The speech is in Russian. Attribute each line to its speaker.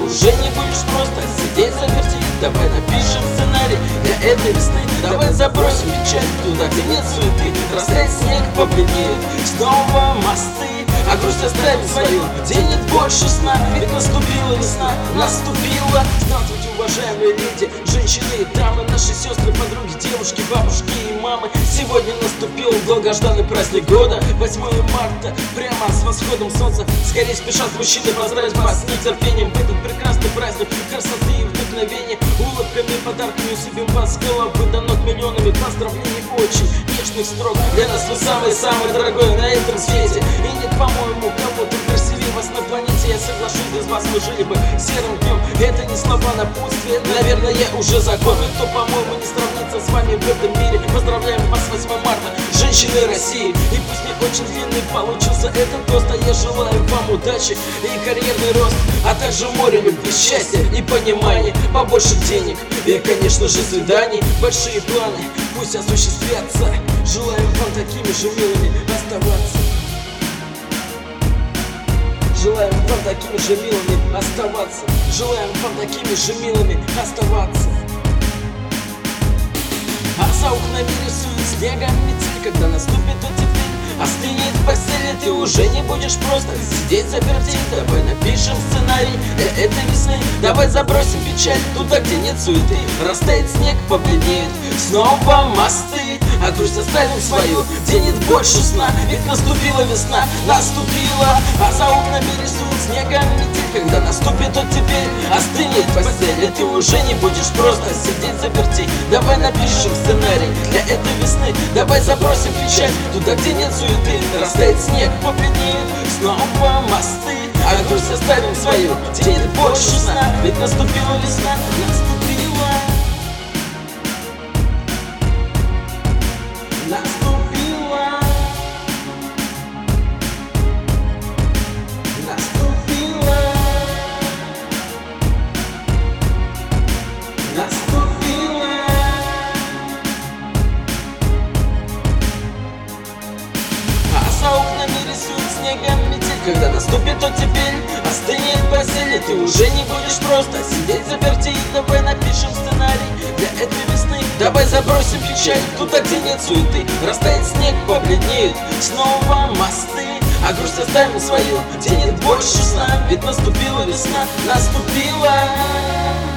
Speaker 1: уже не будешь просто сидеть заперти. Давай напишем сценарий для этой весны. Давай забросим печаль туда, где нет суеты. Растает снег, побледнеет снова мосты, а грусть оставит свою, где нет больше сна. Ведь наступила весна, наступила. Здравствуйте, уважаемые леди, женщины и дамы, наши сестры, подруги, девушки, бабушки и мамы. Сегодня наступил долгожданный праздник года, 8 марта, прямо с восходом солнца. Скорее спешат мужчины поздравить вас с нетерпением в этот прекрасный праздник красоты и вдохновения. Улыбками, подарками усыпем вас с головы до ног миллионами поздравлений, очень нежных строк. Для нас вы самый-самый дорогой на этом свете. И нет, по-моему, кого-то красивее вас на планете. Я соглашусь, без вас мы жили бы серым днем. Это не слова напутствия, наверное, уже закон. Никто, по-моему, не сравнится с вами в этом мире. Поздравляем вас с 8 марта, женщины России. И пусть не очень длинный получился этот тост, а я желаю вам удачи и карьерный рост, а также море любви, счастья и понимания, побольше денег и, конечно же, свиданий. Большие планы пусть осуществятся. Желаем вам такими же милыми оставаться. Желаем вам такими же милыми оставаться. Желаем вам такими же милыми оставаться. А за окнами рисует снегом метель, когда наступит оттепель. Остынет в постели, ты уже не будешь просто сидеть заперти. Давай напишем сценарий для этой весны. Давай забросим печаль туда, где нет суеты. Растает снег, побледнеет снова мосты, а грусть оставим свою, где нет больше сна. Ведь наступила весна, наступила. А за окнами рисует снегом метель, когда наступит оттепель. Остынет в постели, ты уже не будешь просто сидеть заперти. Давай напишем сценарий для этой весны. Давай забросим печаль туда, где нет суеты. Растает снег, побледнеет снова мосты, а грусть оставим свою, где нет больше сна. Ведь наступила весна, наступила. Наступила. Наступила. Наступила. А за окнами рисует снегом метель, когда наступит оттепель. Остынет в постели, ты уже не будешь просто сидеть заперти. Давай напишем сценарий для этой весны. Давай забросим печаль туда, где нет суеты. Растает снег, побледнеют снова мосты, а грусть оставим свою, где нет больше сна. Ведь наступила весна, наступила.